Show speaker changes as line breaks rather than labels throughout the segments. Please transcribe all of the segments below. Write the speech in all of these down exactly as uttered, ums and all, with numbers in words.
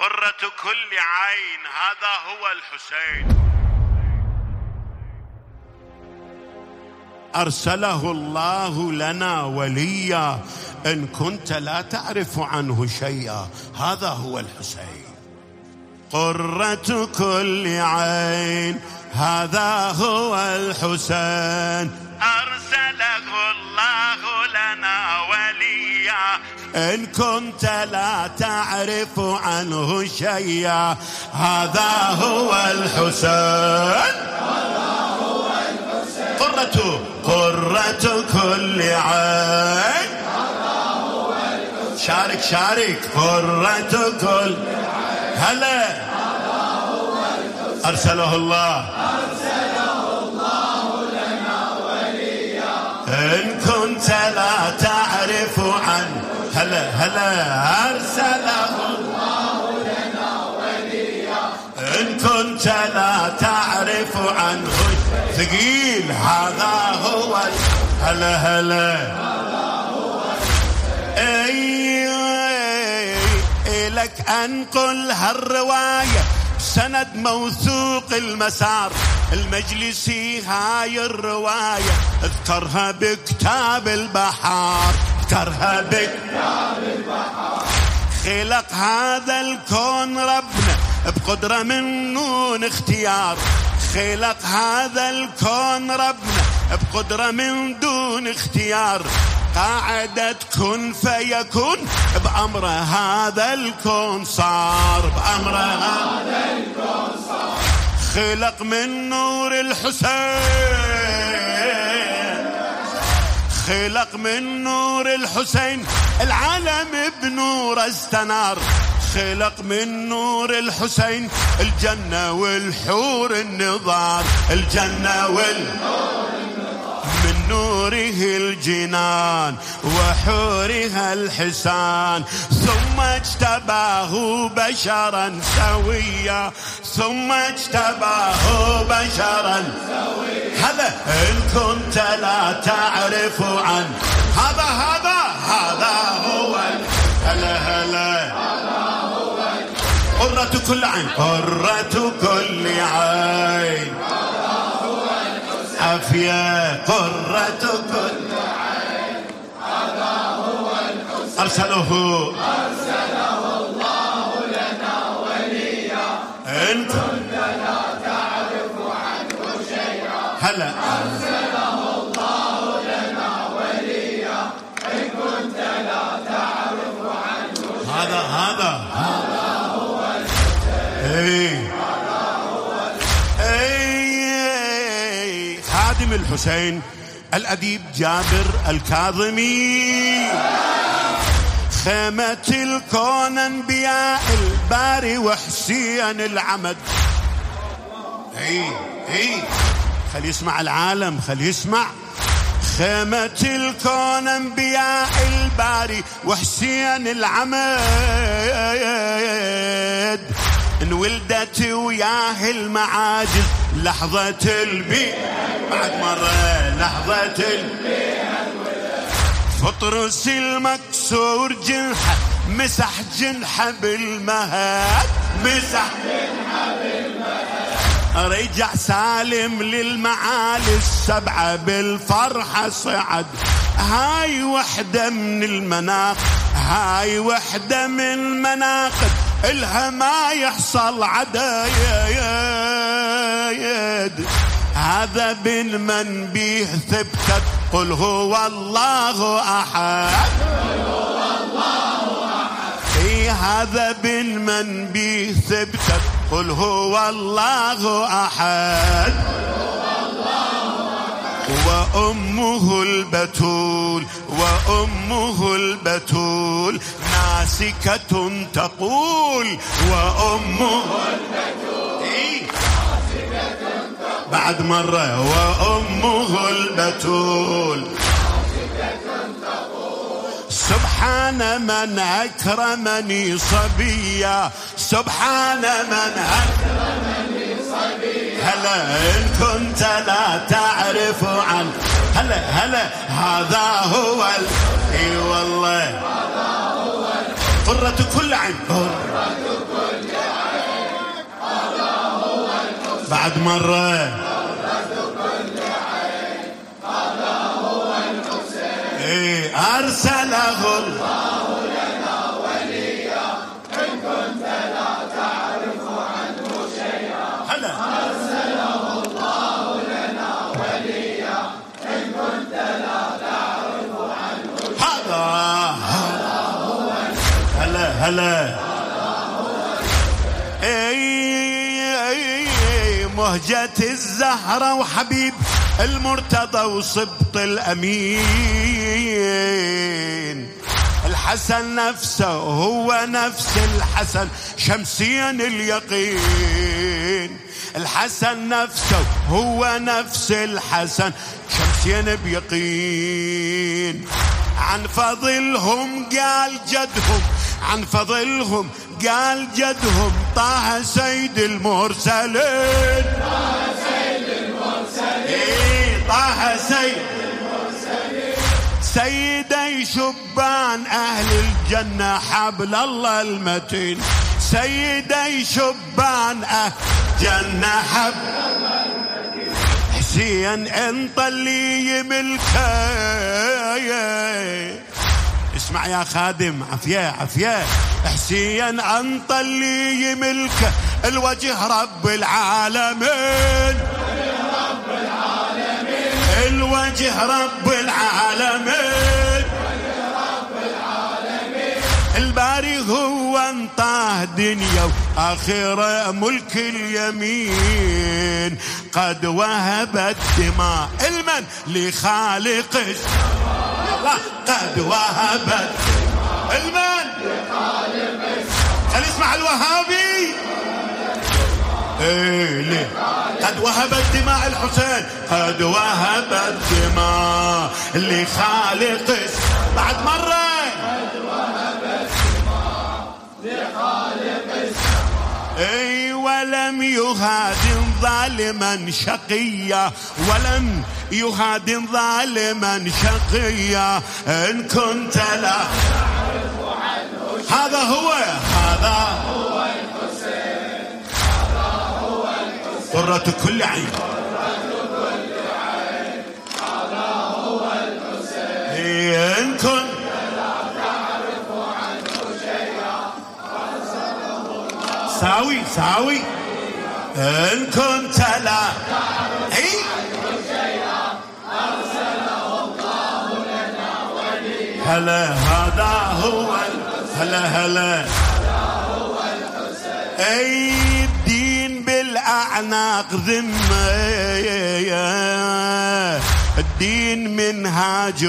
قرة كل عين هذا هو الحسين. أرسله الله لنا وليا إن كنت لا تعرف عنه شيئا هذا هو الحسين. قرة كل عين هذا هو الحسين. أرسله الله لنا وليا إن كنت لا تعرف عنه شيئا هذا هو الحسين. قرة قرة كل عين شارك شارك قرة كل هلا أرسله الله
أرسله الله لنا وليا
إن كنت لا تعرف عنه هلا هلا أرسله
الله لنا وليا
إن كنت لا تعرف عنه ثقيل هذا هو هلا هلا اي لك انقل هالروايه سند موثوق المسار المجلسي هاي الروايه اذكرها بكتاب البحار اذكرها بكتاب البحار. خلق هذا الكون ربنا بقدره من نون اختيار. خلق هذا الكون ربنا بقدرة من دون اختيار. قاعدة كن فيكون بأمر هذا الكون صار. بأمر هذا الكون صار. خلق من نور الحسين. خلق من نور الحسين العالم بنور استنار. خلق من نور الحسين الجنة والحور النظار. الجنة والحور من نوره الجنان وحورها الحسان. ثم اجتباه بشرا سويا. ثم اجتباه بشرا سويا. هذا إن كنت لا تعرف عنه هذا هذا هذا هو هلا هلا قرة كل عين. قرة كل عين عافية. قرة كل عين هذا هو الحسين. أرسله
أرسله الله لنا وليا
إن
كنت لا تعرف عنه شيئا.
هلا
أرسله الله لنا وليا إن كنت لا تعرف عنه
هذا هذا اي اي خادم الحسين الأديب جابر الكاظمي. خيمة الكون انبياء الباري وحسين العمد. اي اي خلي يسمع العالم خلي يسمع. خيمة الكون انبياء الباري وحسين العمد. انولدت وياه المعاجز لحظة البيع بعد مرة لحظة البيع. فطرس المكسور جنحه مسح جنحه بالمهد. مسح جنحه بالمهد. رجع سالم للمعالي السبعة بالفرحة صعد. هاي وحدة من المناقب هاي وحدة من مناقب إلها ما يحصل عدايد. هذا بن من بيه ثبتت قل هو الله أحد. قل هو الله أحد. إيه هذا بن من بيه ثبتت قل هو الله أحد. وأمه البتول وأمه البتول ناسكة تقول. وأمه البتول إيه؟ ناسكة تقول. بعد مرة وأمه البتول ناسكة تقول. سبحان من أكرمني صبيا. سبحان من أكرمني صبيا. هلا إن كنت لا تعرف عنه هلا هلا هذا هو ال... اي والله هذا هو ال... قرة كل عين. قرة كل بعد مرة
قرة كل عين هذا هو الحسين
إيه أرسله
الله لنا وليا إن كنت لا تعرف عنه شيئا
هلا
أرسله الله لنا وليا إن كنت لا تعرف عنه
هذا هلا هلا اي مهجة الزهرة وحبيب المرتضى وصبط الأمين الحسن نفسه هو نفس الحسن شمسين اليقين الحسن نفسه هو نفس الحسن شمسين بيقين عن فضلهم قال جدهم عن فضلهم قال جدهم طه سيد المرسلين
طه سيد المرسلين
إيه طه سيد المرسلين سيدي شبان أهل الجنة حبل الله المتين سيدي شبان أهل الجنة حبل الله المتين حسين انت اللي ملكه اسمع يا خادم عفية عفية حسين انت اللي يملكه الوجه رب العالمين
رب العالمين
الوجه رب العالمين
رب العالمين
الباري هو انطاه دنيا واخره ملك اليمين قد وهب الدماء المن لخالق السماء قد وهب المن خلي اسمع الوهابي ايه ليه قد وهب الدماء الحسين قد وهب الدماء لخالق السماء بعد مرة
قد وهب الدماء لخالق السماء
اي ولم يهادن ظالما شقيا ولم يهادن ظالما شقيا ان كنت لا
تعرف عنه
هذا هو هذا
هو الحسين هذا هو الحسين
قرة كل عين
قرة كل عين هذا هو الحسين
إيه ان كنت
لا تعرف عنه شيئا
ساوي ساوي ان كنت لا اي هلا هذا هو هلا هلا اي الدين بالاعناق ذمه الدين منهاج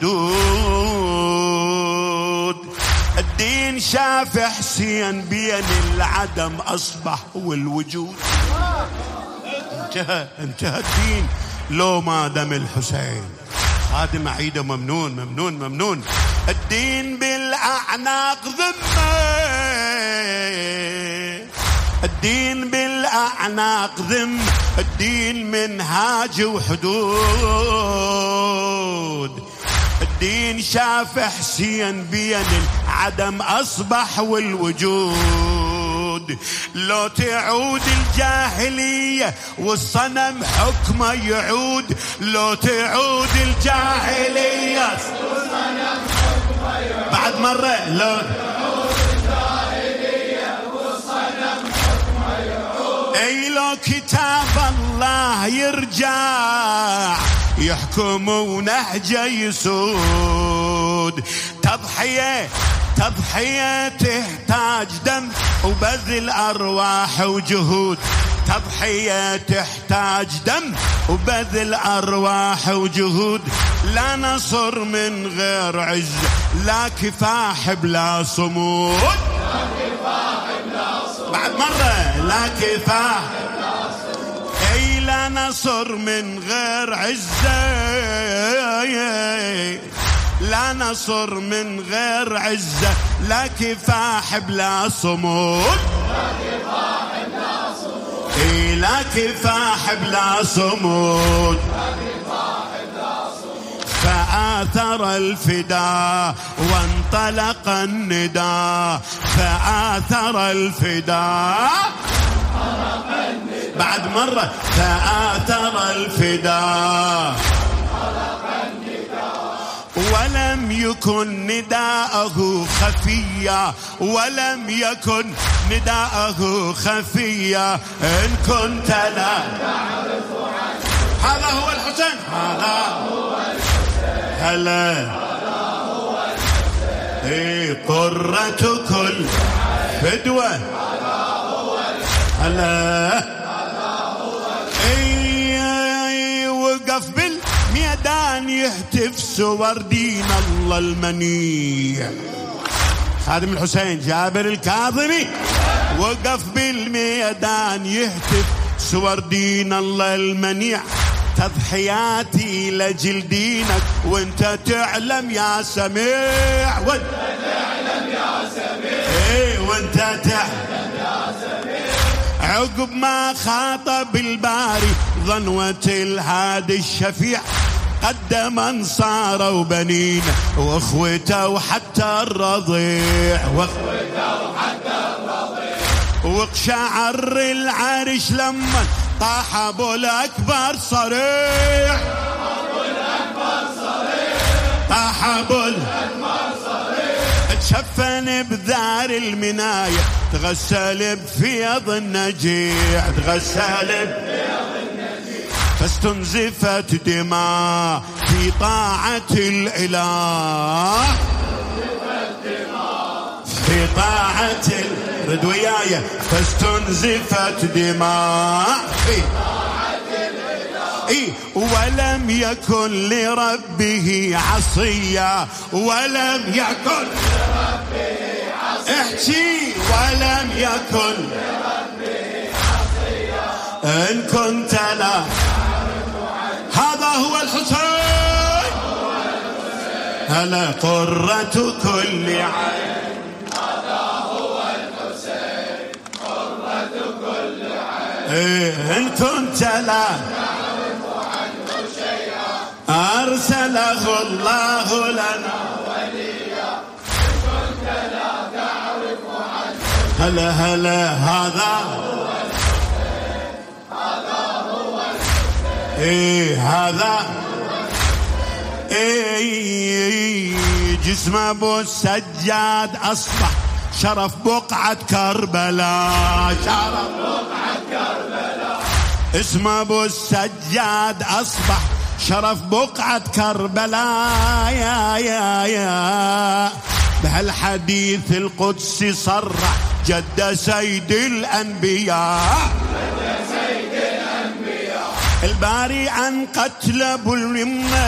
وحدود الدين شاف حسين بين العدم اصبح والوجود انتهى انتهى الدين لو ما دم الحسين خادم عيده ممنون ممنون ممنون الدين بالاعناق ذمه الدين بالاعناق ذم الدين منهاج وحدود الدين شاف حسين بين العدم اصبح والوجود لو تعود الجاهلية والصنم حكمه يعود لو تعود الجاهلية
والصنم حكمه يعود
بعد مرة لو
تعود الجاهلية والصنم حكمه يعود
اي لو كتاب الله يرجع يحكم ونهجه يسود تضحية تضحية تحتاج دم وبذل أرواح وجهود تضحية تحتاج دم وبذل أرواح وجهود لا نصر من غير عز لا كفاح بلا صمود بعد مرة لا كفاح اي لا نصر من غير عزة لا نصر من غير عزة لا كفاح بلا صمود اي لا كفاح بلا صمود فآثر الفداء وانطلق النداء فآثر الفداء بعد مرة تآثر الفداء ولم يكن نداءه خفيا ولم يكن نداءه خفيا إن كنت لا تعرف عنه. هذا هو الحسين هذا هو الحسين هلا هذا هو الحسين إيه قرة كل فدوة هذا هو الحسين هلا هذا هو الحسين إيه وقف بال ميدان يهتف سور دين الله المنيع. خادم الحسين جابر الكاظمي وقف بالميدان يهتف سور دين الله المنيع. تضحياتي لجل دينك وانت تعلم يا سميع وانت تعلم يا سميع ايه وانت تعلم يا سميع. عقب ما خاطب الباري ظنوة الهادي الشفيع قدم انصاره وبنينه واخوته وحتى الرضيع واخوته وحتى الرضيع. وقشعر العرش لما طاح ابو الاكبر صريح طاح ابو الاكبر صريح. تشفن بذار المناية تغسل بفيض النجيع تغسل بفيض النجيع. فاستنزفت دماء في طاعة الإله في طاعة رد وياي. فاستنزفت دماء في طاعة الإله إيه ولم يكن لربه عصيا ولم يكن لربه عصيا. احكي ولم يكن لربه عصيا إن كنت لا هذا هو الحسين هلا قرة كل عين هذا هو الحسين قرة كل عين إيه إن كنت لا تعرف عنه شيئا أرسله الله لنا وليا. إن كنت لا تعرف عنه هلا هلا هذا هو الحسين هذا هو الحسين إيه هذا إيه. جسم ابو السجاد اصبح شرف بقعة كربلاء شرف بقعة كربلاء. اسم ابو السجاد اصبح شرف بقعة كربلاء يا يا يا. بهالحديث القدسي صرح جد سيد الانبياء الباري عن قتل ابو اليمة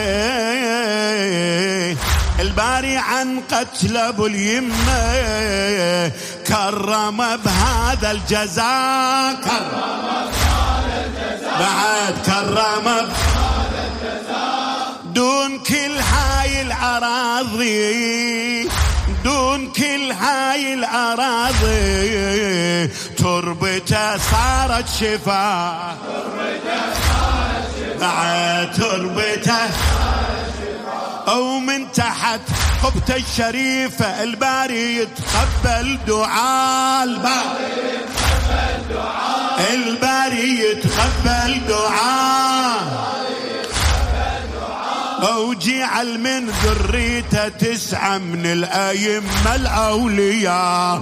الباري عن قتل ابو اليمة كرم بهذا الجزاء كرم بهذا الجزاء بعد كرم بهذا الجزاء دون كل هاي الأراضي دون كل هاي الأراضي تربته صارت شفاء بعد تربته أو من تحت قبته الشريفة الباري يتقبل دعاء الباري يتقبل دعاء الباري يتقبل دعاء أو جعل من ذريته تسعة من الأئمة الأولياء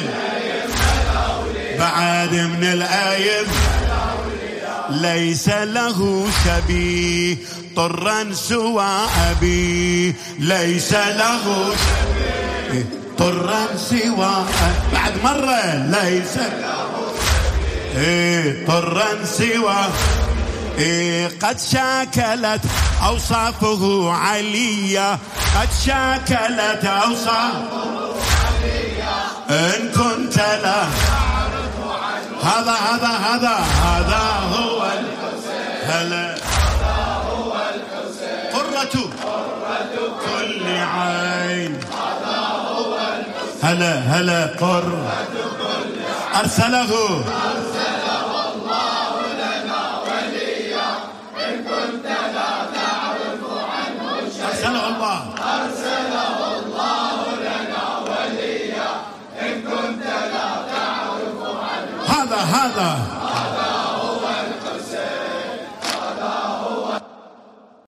بعد من الأئمة ليس له شبيه طرا سوى أبي ليس له شبيه طرا سوى بعد مرة ليس له شبيه طرا سوى إيه قد شاكلت أوصافه عليا قد شاكلت أوصافه عليا إن كنت لا هذا هذا هذا هذا هو الحسين هلا هذا هو الحسين قرة قرة كل عين هذا هو الحسين هلا هلا قرة كل عين أرسله أرسله الله لنا وليا إن كنت لا تعرف عنه شيئا أرسله الله أرسله الله لنا وليا إن كنت لا تعرف عنه هذا هذا